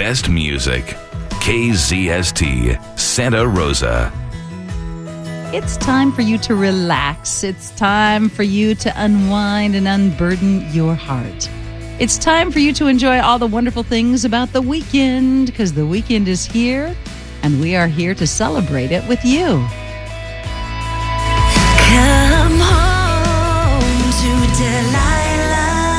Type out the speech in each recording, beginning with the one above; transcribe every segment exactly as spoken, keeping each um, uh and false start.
best music. K Z S T, Santa Rosa. It's time for you to relax. It's time for you to unwind and unburden your heart. It's time for you to enjoy all the wonderful things about the weekend, because the weekend is here, and we are here to celebrate it with you. Come home to Delilah.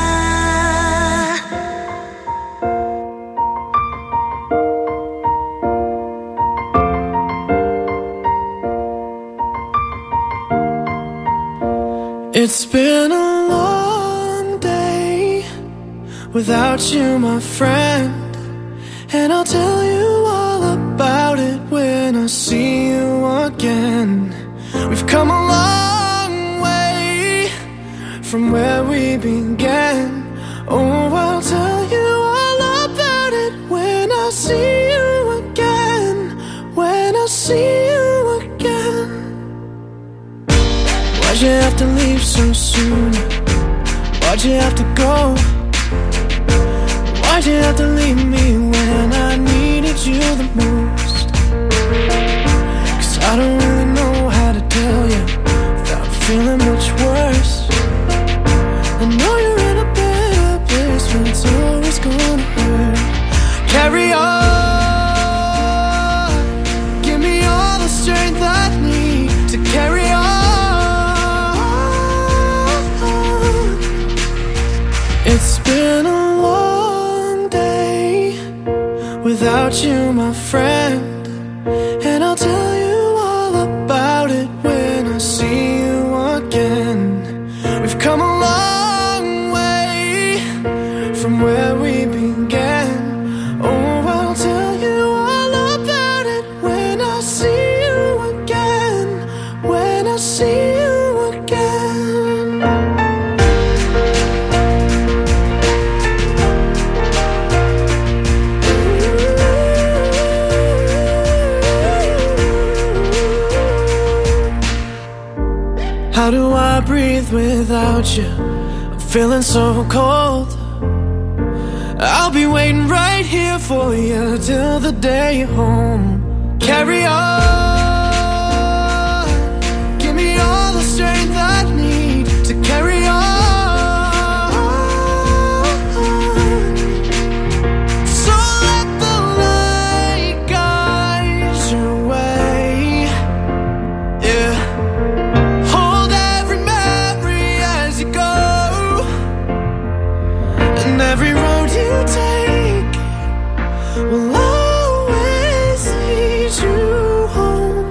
It's been a long day without you, my friend, and I'll tell you all about it when I see you again. We've come a long way from where we began. Oh, I'll tell you all about it when I see you again. When I see you again. Why'd you have to leave so soon? Why'd you have to go? Why'd you have to leave me when I needed you the most? Cause I don't really know how to tell you without feeling much worse. I know you're in a better place, but it's always gonna hurt. Carry on. Give me all the strength I need to carry on. It's been a long day without you, my friend, and I'll tell you all about it when I see you again. We've come a long way from where we began. Oh, I'll tell you all about it when I see you again. When I see you again. How do I breathe without you? I'm feeling so cold. I'll be waiting right here for you till the day you're home. Carry on. Give me all the strength I need to carry on. So let the light guide your way. Yeah. And every road you take will always lead you home.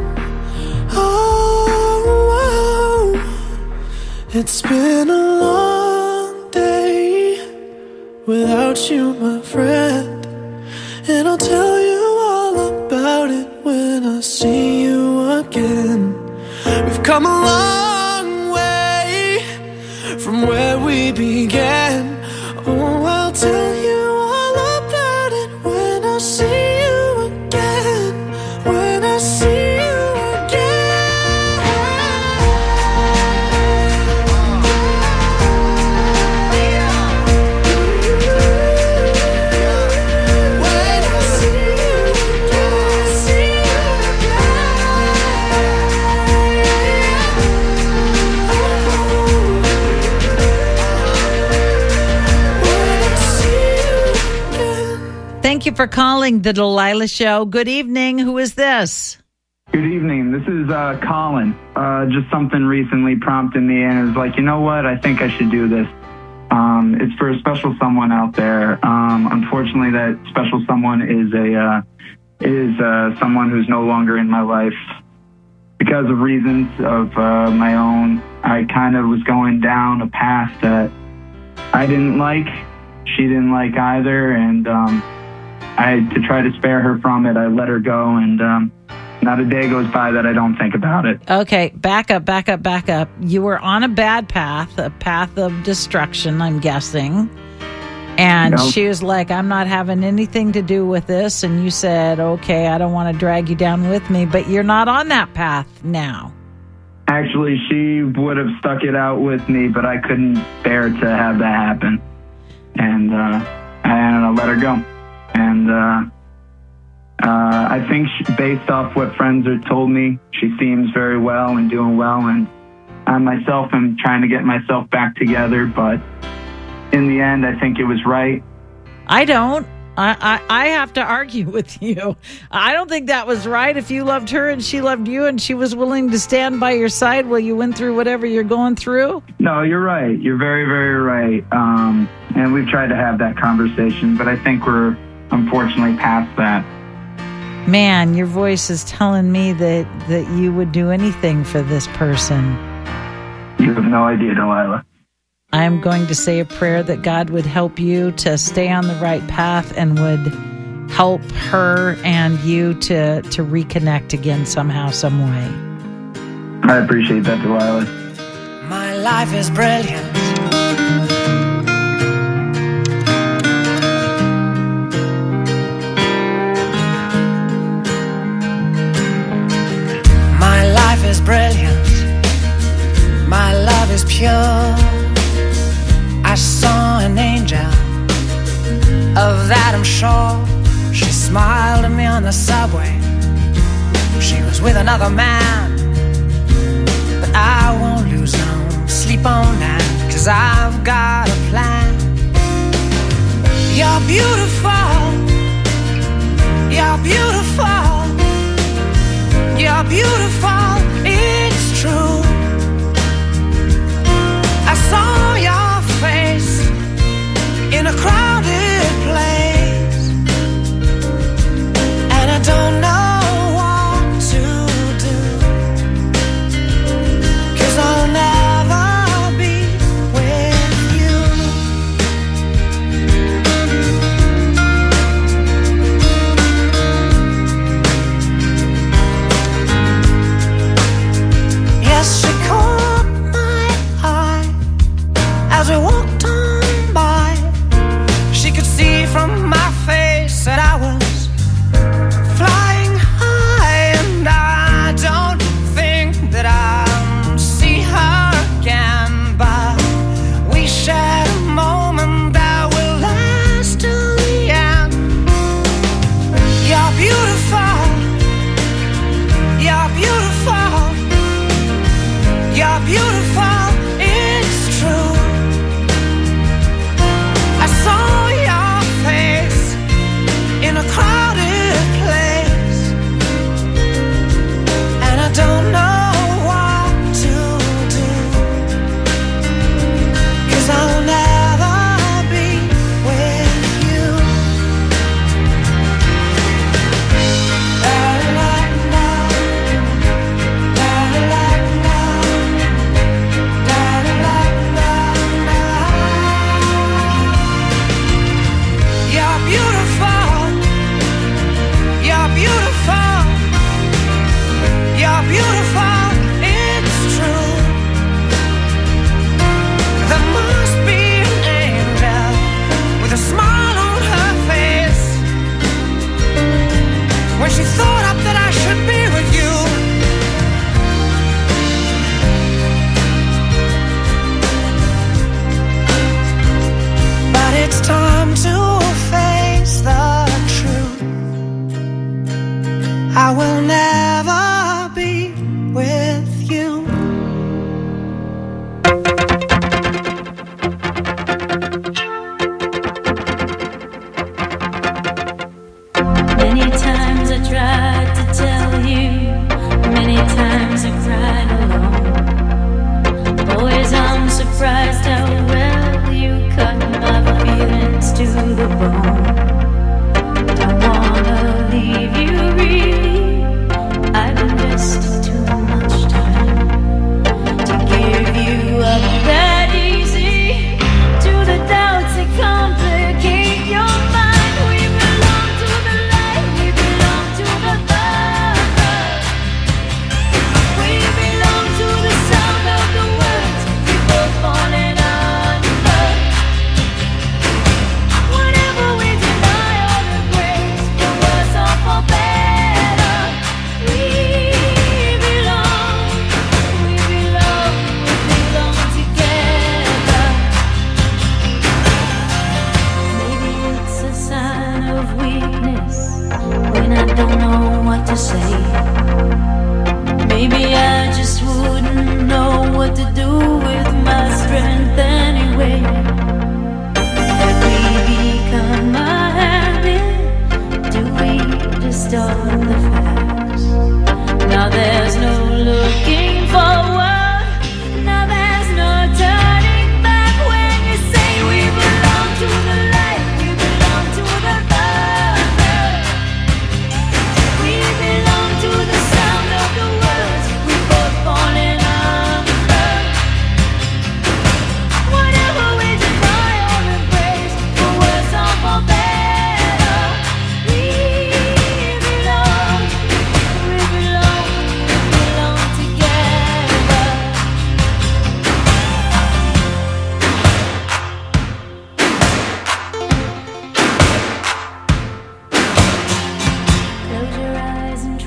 Oh, oh. It's been a long day without you, my friend, and I'll tell you all about it when I see you again. We've come a long way from where we began. Oh, I'll tell you all about it when I see you again. When I see you again. When I see you again, see you Thank you for calling the Delilah Show. Good evening. Who is this? Good evening. This is uh, Colin. Uh, just something recently prompted me, and it was like, you know what? I think I should do this. Um, it's for a special someone out there. Um, unfortunately, that special someone is a uh, is uh, someone who's no longer in my life because of reasons of uh, my own. I kind of was going down a path that I didn't like. She didn't like either, and um, I, to try to spare her from it, I let her go, and um, not a day goes by that I don't think about it. Okay, back up, back up, back up. You were on a bad path, a path of destruction, I'm guessing. And Nope. she was like, I'm not having anything to do with this. And you said, okay, I don't want to drag you down with me, but you're not on that path now. Actually, she would have stuck it out with me, but I couldn't bear to have that happen. And uh, I, I let her go. And uh, uh, I think she, based off what friends have told me, she seems very well and doing well. And I myself am trying to get myself back together. But in the end, I think it was right. I don't. I, I, I have to argue with you. I don't think that was right. If you loved her and she loved you and she was willing to stand by your side while you went through whatever you're going through. No, you're right. You're very, very right. Um, and we've tried to have that conversation, but I think we're unfortunately past that. Man, your voice is telling me that, that you would do anything for this person. You have no idea, Delilah. I'm going to say a prayer that God would help you to stay on the right path and would help her and you to, to reconnect again somehow, some way. I appreciate that, Delilah. My life is brilliant. My life is brilliant. My love is pure. I saw an angel, of that I'm sure. She smiled at me on the subway. She was with another man, but I won't lose no sleep on that, 'cause I've got a plan. You're beautiful. You're beautiful. You're beautiful. It's true. I saw your face in a crowded place, and I don't know what to do, 'cause I'll never be with you. Yes, she caught my eye as we walked on by. She could see from my face that I was flying high, and I don't think that I'll see her again, but we shared a moment that will last till the end. You're beautiful. You're beautiful. You're beautiful. It's true. I saw your face in a crowded place, and I don't know what to do, 'cause I'll never be with you. Da-da-da-da. Da-da-da-da. Da-da-da-da. You're beautiful. You're beautiful. You're beautiful. It's true. There must be an angel with a smile on her face when she thought up that I should be with you. But it's time to face the truth. I will never be with you. Many times I tried to tell you, many times I cried alone. Always I'm surprised how well you cut my feelings to the bone. Don't wanna leave you really, I've invested too much time to give you up that easy to the doubts that complicate your mind. We belong to the light, we belong to the dark. We belong to the sound of the words before falling under. Whatever we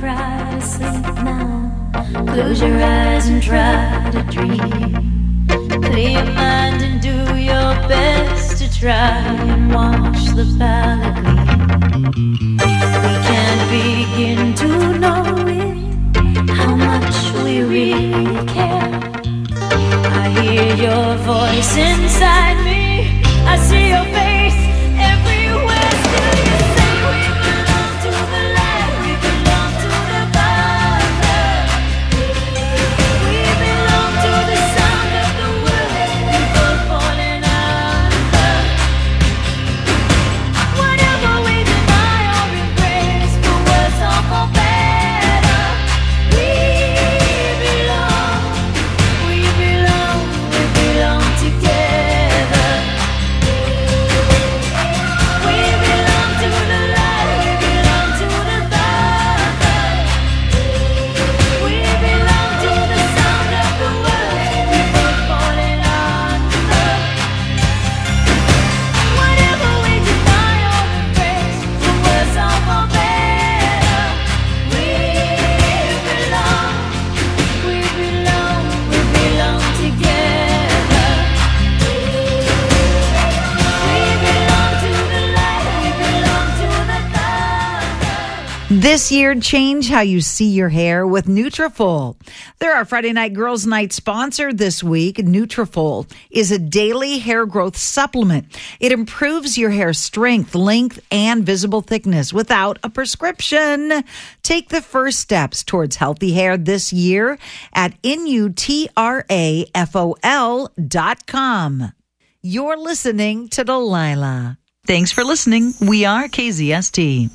try to sleep now. Close your eyes and try to dream. Clear your mind and do your best to try and watch the palette gleam. We can't begin to know it, how much we really care. I hear your voice inside me, I see your face everywhere. Still you say we belong to the light, we belong to the Father. We belong to the sound of the world, we both falling under. Whatever we deny or embrace, for worse or for better, we belong, we belong, we belong together. We belong to the light, we belong to the Father. We belong to the sound of the world, we both falling under. Whatever we deny or embrace, for worse or for better, we belong, we belong, we belong together. We belong to the light, we belong to the Father. This year, change how you see your hair with Nutrafol. They're our Friday Night Girls Night sponsor this week. Nutrafol is a daily hair growth supplement. It improves your hair strength, length, and visible thickness without a prescription. Take the first steps towards healthy hair this year at N U T R A F O L dot com. You're listening to Delilah. Thanks for listening. We are K Z S T.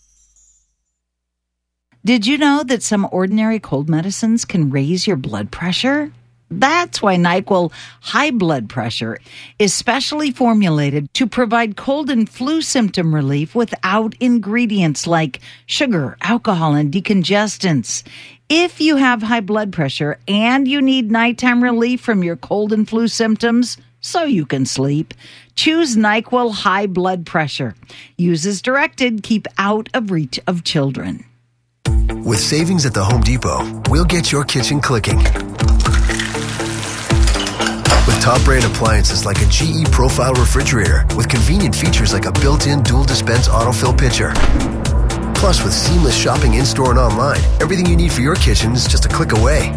Did you know that some ordinary cold medicines can raise your blood pressure? That's why NyQuil High Blood Pressure is specially formulated to provide cold and flu symptom relief without ingredients like sugar, alcohol, and decongestants. If you have high blood pressure and you need nighttime relief from your cold and flu symptoms so you can sleep, choose NyQuil High Blood Pressure. Use as directed. Keep out of reach of children. With savings at the Home Depot, we'll get your kitchen clicking. With top brand appliances like a G E Profile refrigerator with convenient features like a built-in dual dispense autofill pitcher. Plus, with seamless shopping in-store and online, everything you need for your kitchen is just a click away.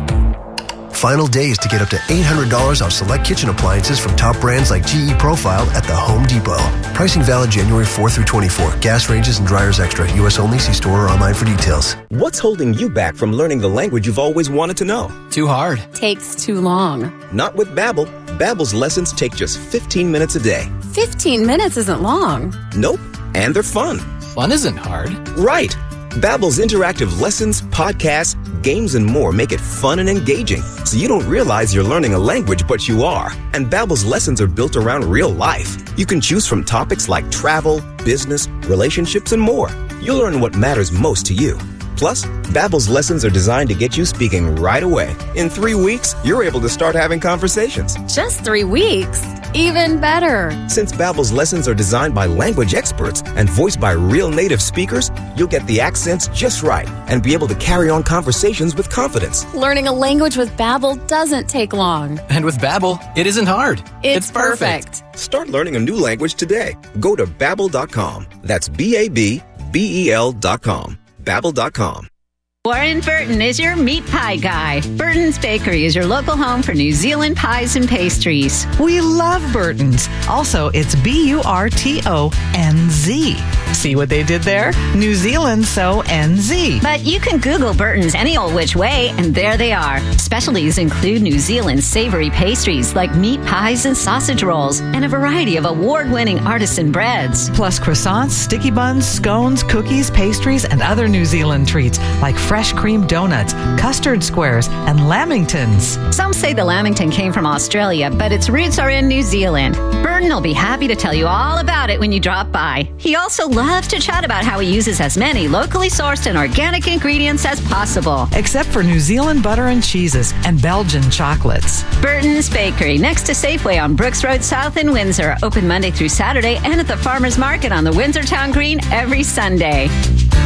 Final days to get up to eight hundred dollars off select kitchen appliances from top brands like G E Profile at the Home Depot. Pricing valid January fourth through twenty-fourth. Gas ranges and dryers extra. U S only. See store or online for details. What's holding you back from learning the language you've always wanted to know? Too hard. Takes too long. Not with Babbel. Babbel's lessons take just fifteen minutes a day. fifteen minutes isn't long. Nope. And they're fun. Fun isn't hard. Right. Babbel's interactive lessons, podcasts, games, and more make it fun and engaging, so you don't realize you're learning a language, but you are. And Babbel's lessons are built around real life. You can choose from topics like travel, business, relationships, and more. You'll learn what matters most to you. Plus, Babbel's lessons are designed to get you speaking right away. In three weeks, you're able to start having conversations. Just three weeks? Even better. Since Babbel's lessons are designed by language experts and voiced by real native speakers, you'll get the accents just right and be able to carry on conversations with confidence. Learning a language with Babbel doesn't take long. And with Babbel, it isn't hard. It's, it's perfect. perfect. Start learning a new language today. Go to Babbel dot com. That's B A B B E L dot com. Babbel dot com. Warren Burton is your meat pie guy. Burton's Bakery is your local home for New Zealand pies and pastries. We love Burton's. Also, it's B U R T O N Z. See what they did there? New Zealand, so N Z. But you can Google Burton's any old which way, and there they are. Specialties include New Zealand savory pastries like meat pies and sausage rolls, and a variety of award-winning artisan breads. Plus croissants, sticky buns, scones, cookies, pastries, and other New Zealand treats like fresh cream donuts, custard squares, and lamingtons. Some say the lamington came from Australia, but its roots are in New Zealand. Burton will be happy to tell you all about it when you drop by. He also loves to chat about how he uses as many locally sourced and organic ingredients as possible. Except for New Zealand butter and cheeses and Belgian chocolates. Burton's Bakery, next to Safeway on Brooks Road South in Windsor. Open Monday through Saturday and at the Farmers Market on the Windsor Town Green every Sunday.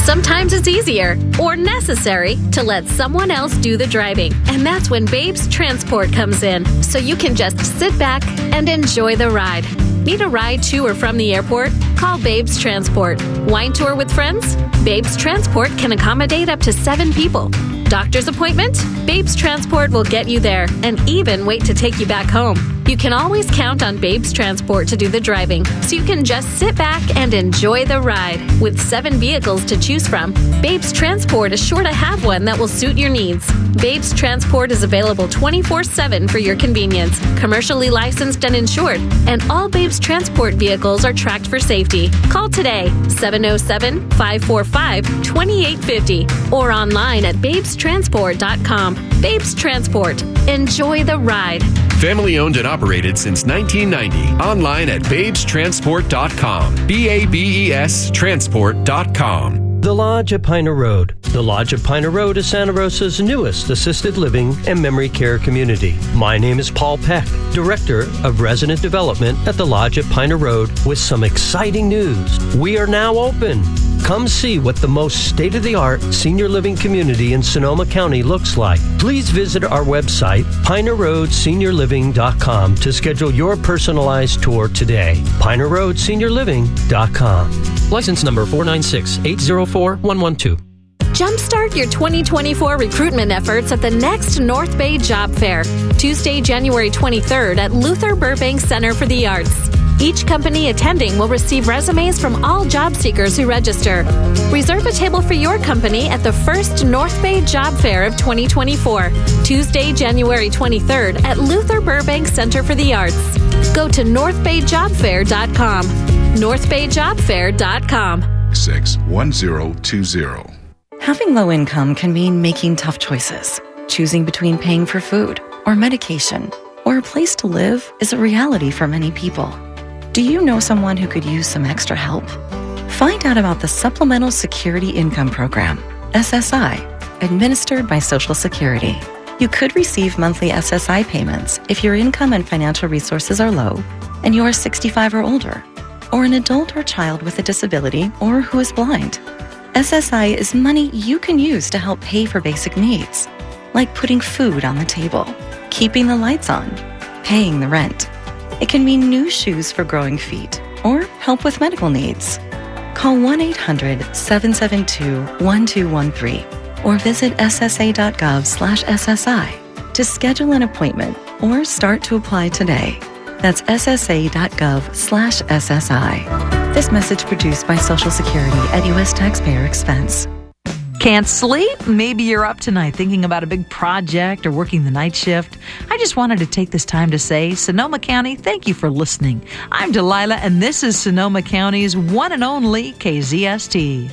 Sometimes it's easier or necessary to let someone else do the driving. And that's when Babes Transport comes in. So you can just sit back and enjoy the ride. Need a ride to or from the airport? Call Babes Transport. Wine tour with friends? Babes Transport can accommodate up to seven people. Doctor's appointment? Babes Transport will get you there and even wait to take you back home. You can always count on Babes Transport to do the driving, so you can just sit back and enjoy the ride. With seven vehicles to choose from, Babes Transport is sure to have one that will suit your needs. Babes Transport is available twenty-four seven for your convenience, commercially licensed and insured, and all Babes Transport vehicles are tracked for safety. Call today, seven oh seven, five four five, two eight five oh, or online at babes transport dot com. Babes Transport. Enjoy the ride. Family owned and operated since nineteen ninety. Online at babes transport dot com. B A B E S transport dot com. The Lodge at Piner Road. The Lodge at Piner Road is Santa Rosa's newest assisted living and memory care community. My name is Paul Peck, Director of Resident Development at the Lodge at Piner Road, with some exciting news. We are now open. Come see what the most state-of-the-art senior living community in Sonoma County looks like. Please visit our website, piner road senior living dot com, to schedule your personalized tour today. piner road senior living dot com. License number four nine six, eight zero four, one one two. Jumpstart your twenty twenty-four recruitment efforts at the next North Bay Job Fair, Tuesday, January twenty-third at Luther Burbank Center for the Arts. Each company attending will receive resumes from all job seekers who register. Reserve a table for your company at the first North Bay Job Fair of twenty twenty-four, Tuesday, January twenty-third at Luther Burbank Center for the Arts. Go to north bay job fair dot com. north bay job fair dot com. six one zero two zero. Having low income can mean making tough choices. Choosing between paying for food or medication or a place to live is a reality for many people. Do you know someone who could use some extra help? Find out about the Supplemental Security Income Program, S S I, administered by Social Security. You could receive monthly S S I payments if your income and financial resources are low and you are sixty-five or older, or an adult or child with a disability or who is blind. S S I is money you can use to help pay for basic needs, like putting food on the table, keeping the lights on, paying the rent. It can mean new shoes for growing feet or help with medical needs. Call one eight hundred, seven seven two, one two one three or visit s s a dot gov slash S S I to schedule an appointment or start to apply today. That's s s a dot gov slash S S I. This message produced by Social Security at U S taxpayer expense. Can't sleep? Maybe you're up tonight thinking about a big project or working the night shift. I just wanted to take this time to say, Sonoma County, thank you for listening. I'm Delilah, and this is Sonoma County's one and only K Z S T.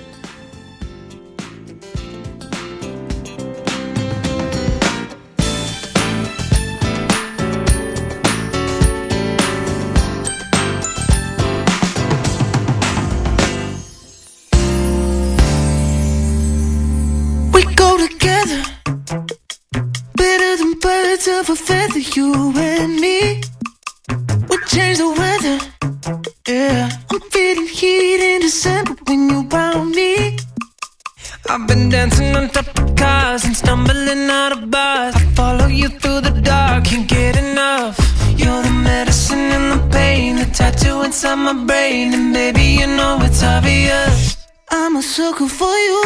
Of a feather, you and me. We change the weather. Yeah, I'm feeling heat in December when you're around me. I've been dancing on top of cars and stumbling out of bars. I follow you through the dark, can't get enough. You're the medicine and the pain, the tattoo inside my brain. And baby, you know it's obvious, I'm a sucker for you.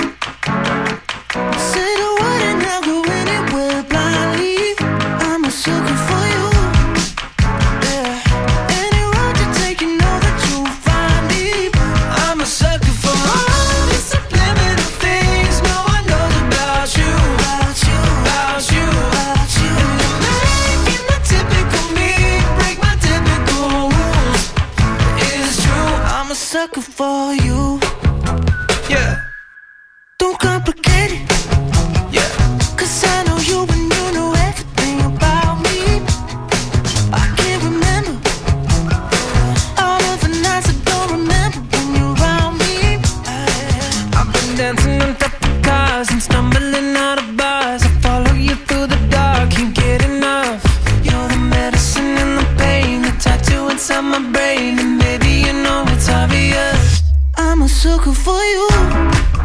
Say the word and I'll go anywhere blindly. I'm a sucker for you. Yeah. Any road you take, you know that you'll find me. I'm a sucker for all the subliminal things no one knows about you. About you, about you, about you. And you're making the typical me break my typical rules. It's true, I'm a sucker for you. Yeah. Don't complicate it. Yeah. Cause I know you and you know everything about me. I can't remember all of the nights I don't remember when you're around me. I've been dancing on top of cars and stumbling out of bars. I follow you through the dark, can't get enough. You're the medicine and the pain, the tattoo inside my brain. And baby, you know it's obvious, I'm a sucker for you.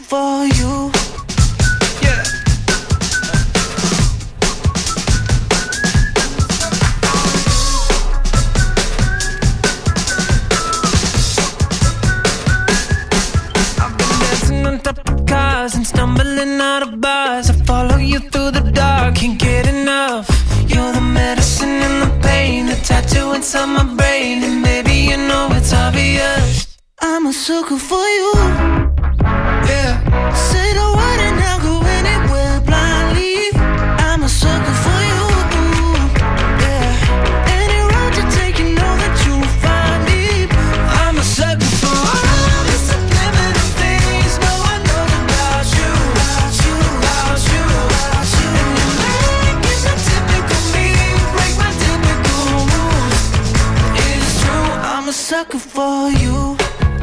for you. Yeah. I've been dancing on top of cars and stumbling out of bars. I follow you through the dark, can't get enough. You're the medicine and the pain, the tattoo inside my brain, and maybe you know it's obvious. I'm a sucker for you. Yeah. Say the word and I'll go anywhere blindly. I'm a sucker for you. Yeah. Any road you take, you know that you'll find me. I'm a sucker for all the subliminal things. No one knows about you, about you, about you, about you. And your leg is a typical me, break my typical rules. It's true, I'm a sucker for you.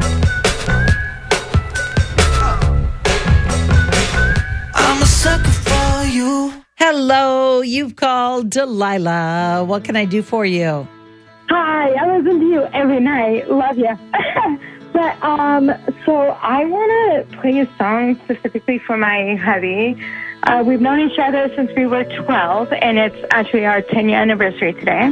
Hello, you've called Delilah. What can I do for you? Hi, I listen to you every night. Love you. But, um, so I want to play a song specifically for my hubby. Uh, we've known each other since we were twelve, and it's actually our ten-year anniversary today.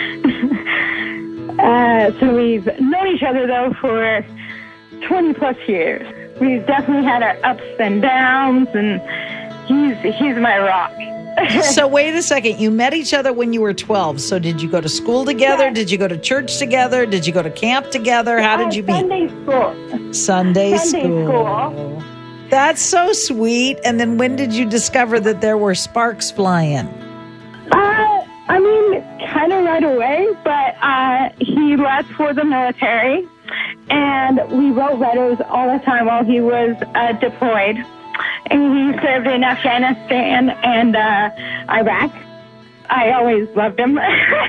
uh, so we've known each other, though, for twenty-plus years. We've definitely had our ups and downs, and he's he's my rock. So wait a second. You met each other when you were twelve. So did you go to school together? Yes. Did you go to church together? Did you go to camp together? How did you meet? Sunday school. Sunday, Sunday school. school. That's so sweet. And then when did you discover that there were sparks flying? Uh, I mean, kind of right away. But uh, he left for the military, and we wrote letters all the time while he was uh, deployed. And he served in Afghanistan and uh, Iraq. I always loved him.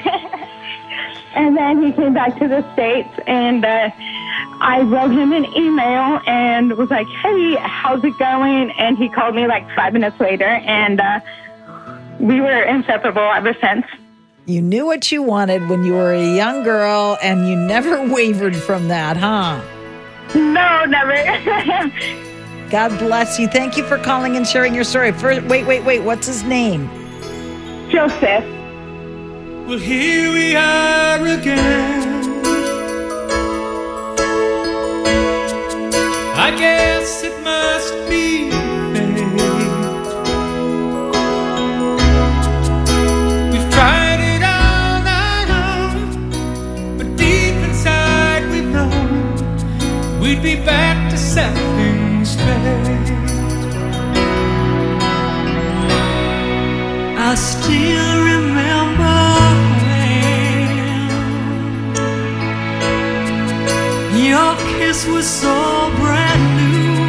And then he came back to the States, and uh, I wrote him an email and was like, hey, how's it going? And he called me like five minutes later, and uh, we were inseparable ever since. You knew what you wanted when you were a young girl, and you never wavered from that, huh? No, never. God bless you. Thank you for calling and sharing your story. First, wait, wait, wait. What's his name? Joseph. Well, here we are again. I guess it must be fate. We've tried it all night long, but deep inside we know we'd be back to setting straight. I still remember when your kiss was so brand new.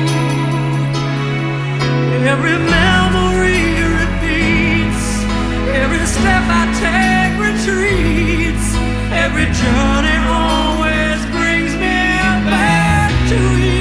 Every memory repeats, every step I take retreats, every journey always brings me back to you.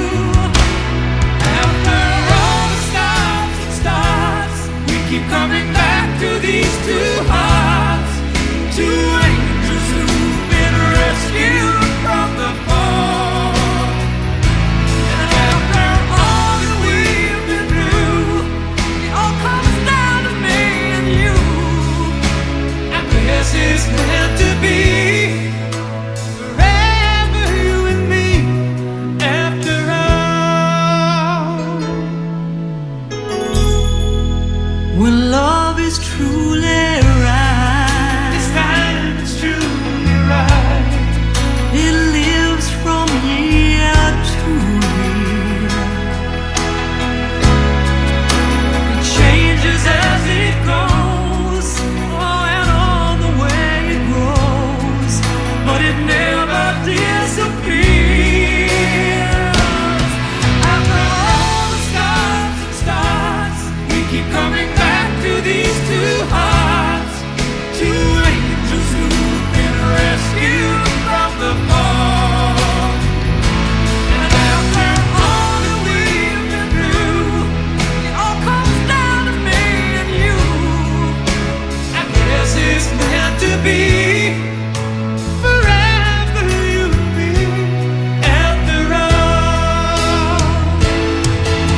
Keep coming back to these two hearts, two angels who've been rescued from the fall. And after all that we've been through, it all comes down to me and you. And this is meant to be forever, you and me, after all. When love is truly right, this time it's truly right. It lives from year to year. It changes as it goes, oh, and all the way it grows, but it never disappears. After all the stops and starts, we keep coming back to these two hearts, two angels who've been rescued from the fall. And after all that we've been through, it all comes down to me and you. I guess it's meant to be forever, you and me, after all.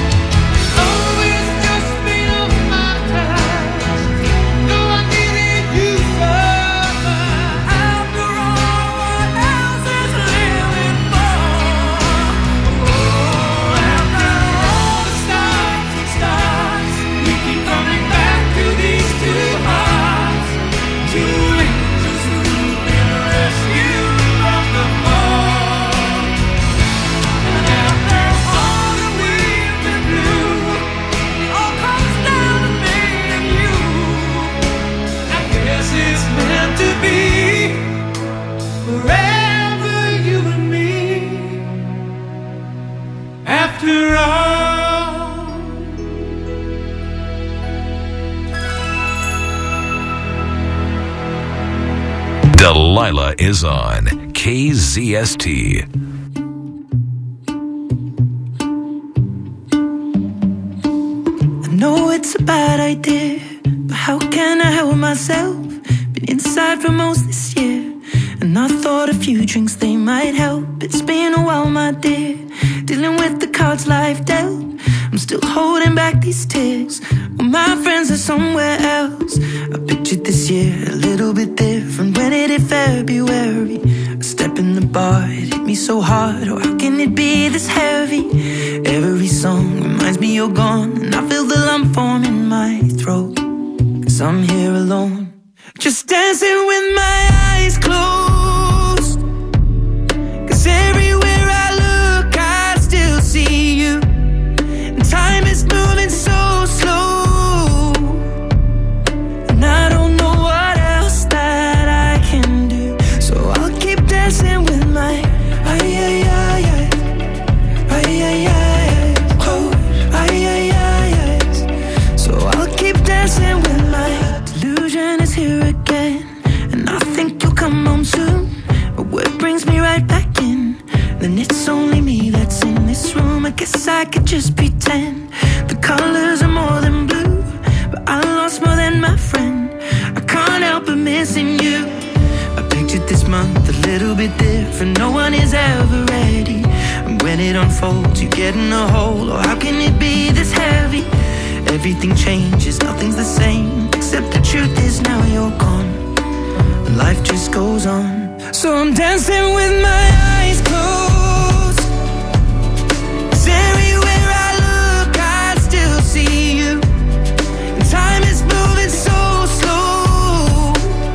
Delilah is on K Z S T. I know it's a bad idea, but how can I help myself? Been inside for most this year, and I thought a few drinks, they might help. It's been a while, my dear, dealing with the cards life dealt. I'm still holding back these tears, well, my friends are somewhere else. I pictured this year a little bit different. When it hit February, a step in the bar, it hit me so hard. Oh, how can it be this heavy? Every song reminds me you're gone, and I feel the lump form in my throat, 'cause I'm here alone, just dancing with my eyes closed. 'Cause everywhere I look, I still see you. And time is moving so slow, and I don't know what else that I can do. So I'll keep dancing with my ay ay ay ay ay ay ay oh ay ay ay ay. So I'll keep dancing with my delusion is here again, and I think you'll come home soon. But what brings me right back in? Then it's only me that's in this room. I guess I could just pretend the colors are more than blue, but I lost more than my friend. I can't help but missing you. I pictured this month a little bit different. No one is ever ready, and when it unfolds, you get in a hole. Oh, how can it be this heavy? Everything changes, nothing's the same, except the truth is now you're gone, and life just goes on. So I'm dancing with my eyes closed, 'cause everywhere I look, I still see you. And time is moving so slow,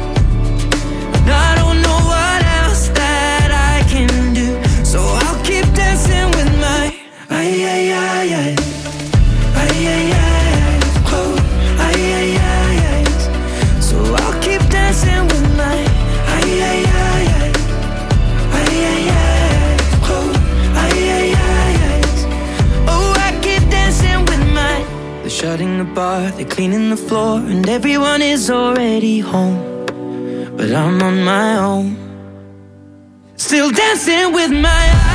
and I don't know what else that I can do. So I'll keep dancing with my ay ay ay ay ay ay ay oh ay ay ay ay. So I'll keep dancing with my ay ay ay ay ay ay ay oh ay ay ay ay. Oh, I keep dancing with my. They're shutting the bar, they're cleaning the floor, and everyone is already home, but I'm on my own, still dancing with my